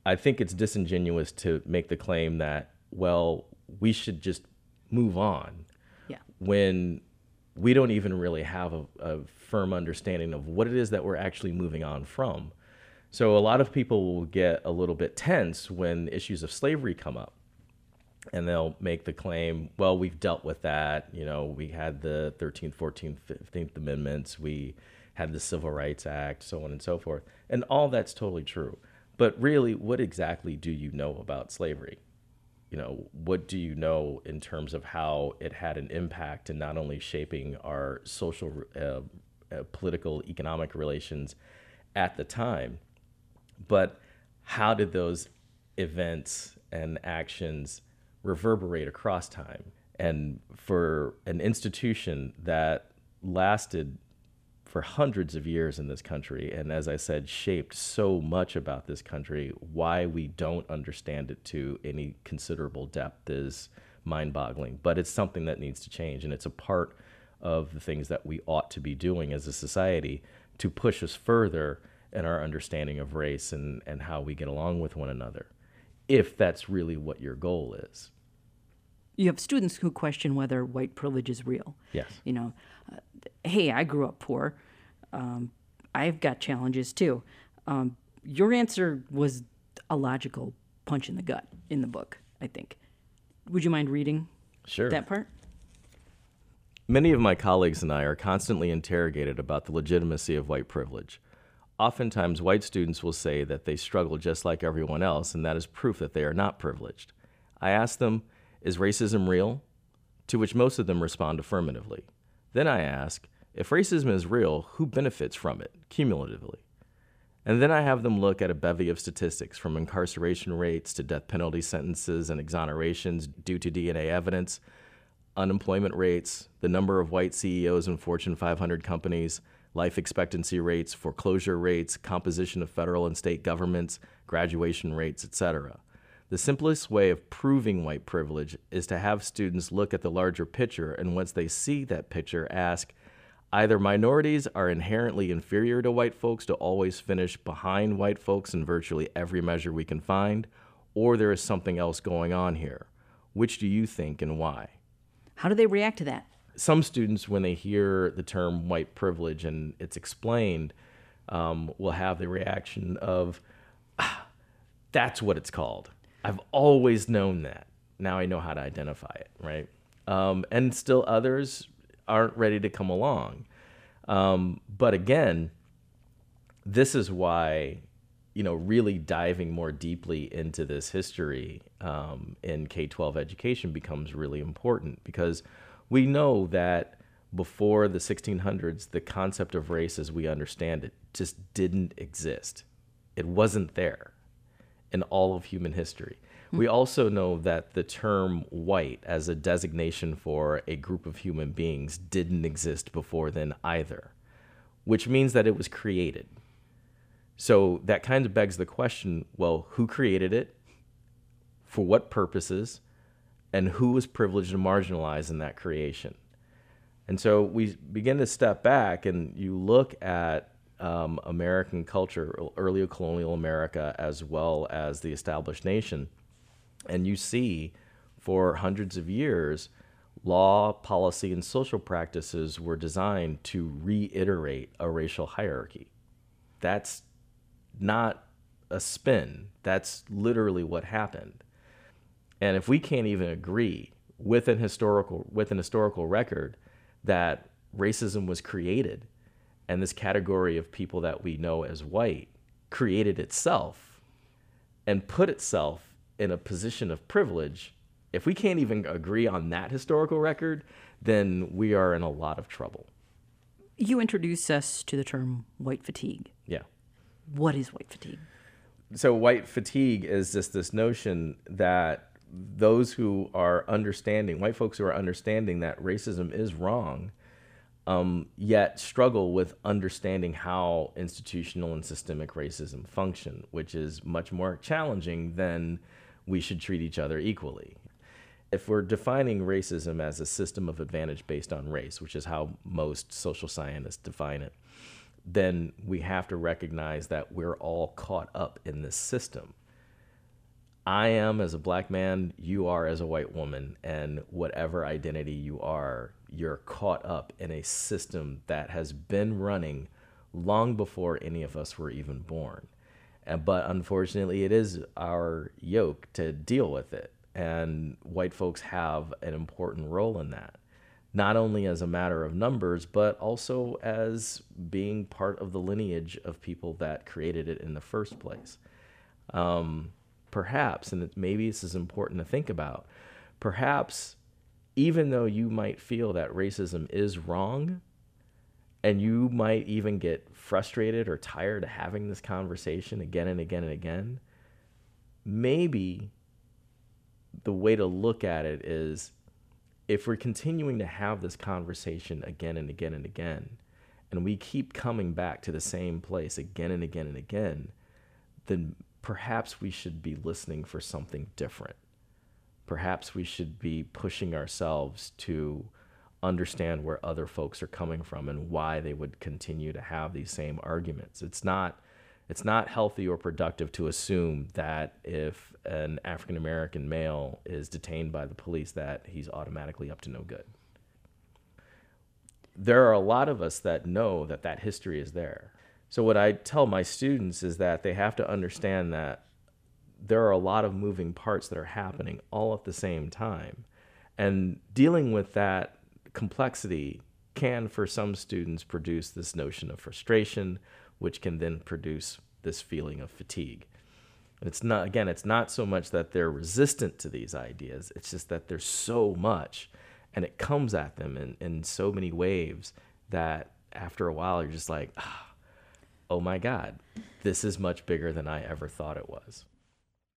I think it's disingenuous to make the claim that, well, we should just move on Yeah. when we don't even really have a firm understanding of what it is that we're actually moving on from. So a lot of people will get a little bit tense when issues of slavery come up. And they'll make the claim, well, we've dealt with that. You know, we had the 13th, 14th, 15th Amendments. We had the Civil Rights Act, so on and so forth. And all that's totally true. But really, what exactly do you know about slavery? You know, what do you know in terms of how it had an impact in not only shaping our social, political, economic relations at the time, but how did those events and actions reverberate across time? And for an institution that lasted for hundreds of years in this country, and as I said, shaped so much about this country, why we don't understand it to any considerable depth is mind-boggling. But it's something that needs to change, and it's a part of the things that we ought to be doing as a society to push us further in our understanding of race and how we get along with one another, if that's really what your goal is. You have students who question whether white privilege is real. Yes. You know, hey, I grew up poor. I've got challenges too. Your answer was a logical punch in the gut in the book, I think. Would you mind reading Sure. that part? Many of my colleagues and I are constantly interrogated about the legitimacy of white privilege. Oftentimes, white students will say that they struggle just like everyone else, and that is proof that they are not privileged. I ask them, is racism real? To which most of them respond affirmatively. Then I ask, if racism is real, who benefits from it, cumulatively? And then I have them look at a bevy of statistics, from incarceration rates to death penalty sentences and exonerations due to DNA evidence, unemployment rates, the number of white CEOs in Fortune 500 companies, life expectancy rates, foreclosure rates, composition of federal and state governments, graduation rates, etc. The simplest way of proving white privilege is to have students look at the larger picture, and once they see that picture, ask, either minorities are inherently inferior to white folks to always finish behind white folks in virtually every measure we can find, or there is something else going on here. Which do you think and why? How do they react to that? Some students, when they hear the term white privilege and it's explained, will have the reaction of, that's what it's called. I've always known that. Now I know how to identify it, right? And still others aren't ready to come along. But again, this is why, really diving more deeply into this history in K-12 education becomes really important, because we know that before the 1600s, the concept of race as we understand it just didn't exist. It wasn't there in all of human history. We also know that the term white as a designation for a group of human beings didn't exist before then either, which means that it was created. So that kind of begs the question, well, who created it? For what purposes? And who was privileged and marginalized in that creation? And so we begin to step back and you look at American culture, early colonial America, as well as the established nation, and you see for hundreds of years, law, policy, and social practices were designed to reiterate a racial hierarchy. That's not a spin. That's literally what happened. And if we can't even agree with an historical record that racism was created, and this category of people that we know as white created itself and put itself in a position of privilege, if we can't even agree on that historical record, then we are in a lot of trouble. You introduce us to the term white fatigue. Yeah. What is white fatigue? So white fatigue is just this notion that those who are understanding, white folks who are understanding that racism is wrong, yet struggle with understanding how institutional and systemic racism function, which is much more challenging than we should treat each other equally. If we're defining racism as a system of advantage based on race, which is how most social scientists define it, then we have to recognize that we're all caught up in this system. I am as a black man, you are as a white woman, and whatever identity you are, you're caught up in a system that has been running long before any of us were even born. But unfortunately, it is our yoke to deal with it. And white folks have an important role in that, not only as a matter of numbers, but also as being part of the lineage of people that created it in the first place. Perhaps, and maybe this is important to think about, perhaps even though you might feel that racism is wrong, and you might even get frustrated or tired of having this conversation again and again and again, maybe the way to look at it is, if we're continuing to have this conversation again and again and again, and we keep coming back to the same place again and again and again, then perhaps we should be listening for something different. Perhaps we should be pushing ourselves to understand where other folks are coming from and why they would continue to have these same arguments. It's not healthy or productive to assume that if an African American male is detained by the police that he's automatically up to no good. There are a lot of us that know that that history is there. So what I tell my students is that they have to understand that there are a lot of moving parts that are happening all at the same time. And dealing with that complexity can, for some students, produce this notion of frustration, which can then produce this feeling of fatigue. And it's not so much that they're resistant to these ideas, it's just that there's so much, and it comes at them in so many waves that after a while you're just like, oh my God, this is much bigger than I ever thought it was.